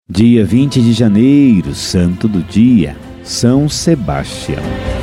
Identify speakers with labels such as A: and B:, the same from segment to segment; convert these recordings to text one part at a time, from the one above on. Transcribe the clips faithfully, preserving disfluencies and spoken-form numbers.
A: Dia vinte de janeiro, santo do dia, São Sebastião.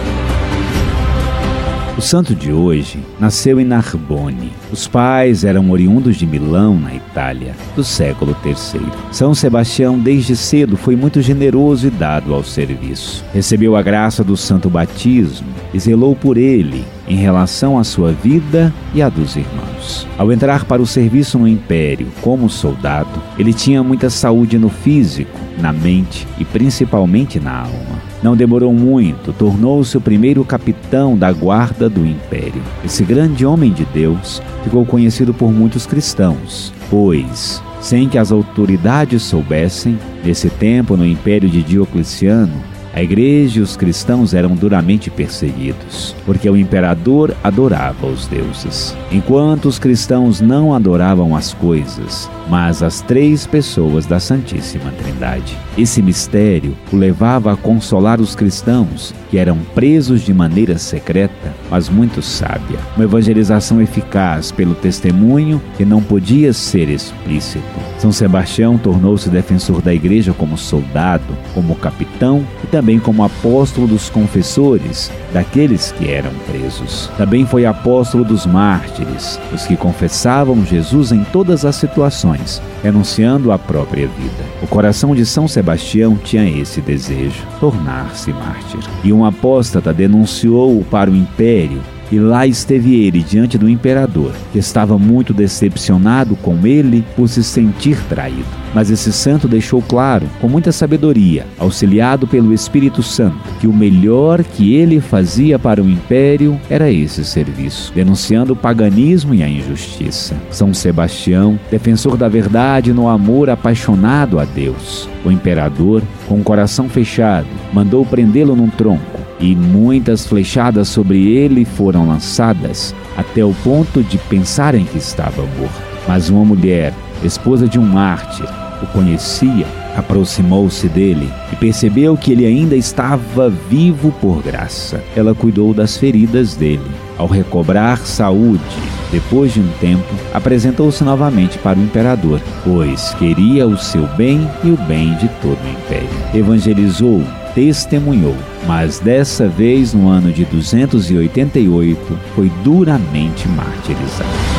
A: O santo de hoje nasceu em Narbonne. Os pais eram oriundos de Milão, na Itália, do século terceiro. São Sebastião, desde cedo, foi muito generoso e dado ao serviço. Recebeu a graça do santo batismo e zelou por ele em relação à sua vida e à dos irmãos. Ao entrar para o serviço no Império como soldado, ele tinha muita saúde no físico, na mente e principalmente na alma. Não demorou muito, tornou-se o primeiro capitão da guarda do Império. Esse grande homem de Deus ficou conhecido por muitos cristãos, pois, sem que as autoridades soubessem, nesse tempo no Império de Diocleciano, a igreja e os cristãos eram duramente perseguidos, porque o imperador adorava os deuses, enquanto os cristãos não adoravam as coisas, mas as três pessoas da Santíssima Trindade. Esse mistério o levava a consolar os cristãos, que eram presos de maneira secreta, mas muito sábia. Uma evangelização eficaz pelo testemunho que não podia ser explícito. São Sebastião tornou-se defensor da igreja como soldado, como capitão e também como apóstolo dos confessores, daqueles que eram presos. Também foi apóstolo dos mártires, os que confessavam Jesus em todas as situações, renunciando à própria vida. O coração de São Sebastião tinha esse desejo, tornar-se mártir. E um apóstata denunciou-o para o império, e lá esteve ele diante do imperador, que estava muito decepcionado com ele por se sentir traído. Mas esse santo deixou claro, com muita sabedoria, auxiliado pelo Espírito Santo, que o melhor que ele fazia para o império era esse serviço, denunciando o paganismo e a injustiça. São Sebastião, defensor da verdade no amor apaixonado a Deus. O imperador, com o coração fechado, mandou prendê-lo num tronco, e muitas flechadas sobre ele foram lançadas, até o ponto de pensarem que estava morto. Mas uma mulher, esposa de um mártir, o conhecia, aproximou-se dele e percebeu que ele ainda estava vivo por graça. Ela cuidou das feridas dele. Ao recobrar saúde, depois de um tempo, apresentou-se novamente para o imperador, pois queria o seu bem e o bem de todo o império. Evangelizou, testemunhou, mas dessa vez, no ano de duzentos e oitenta e oito, foi duramente martirizado.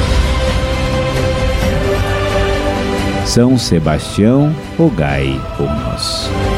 A: São Sebastião, rogai por nós.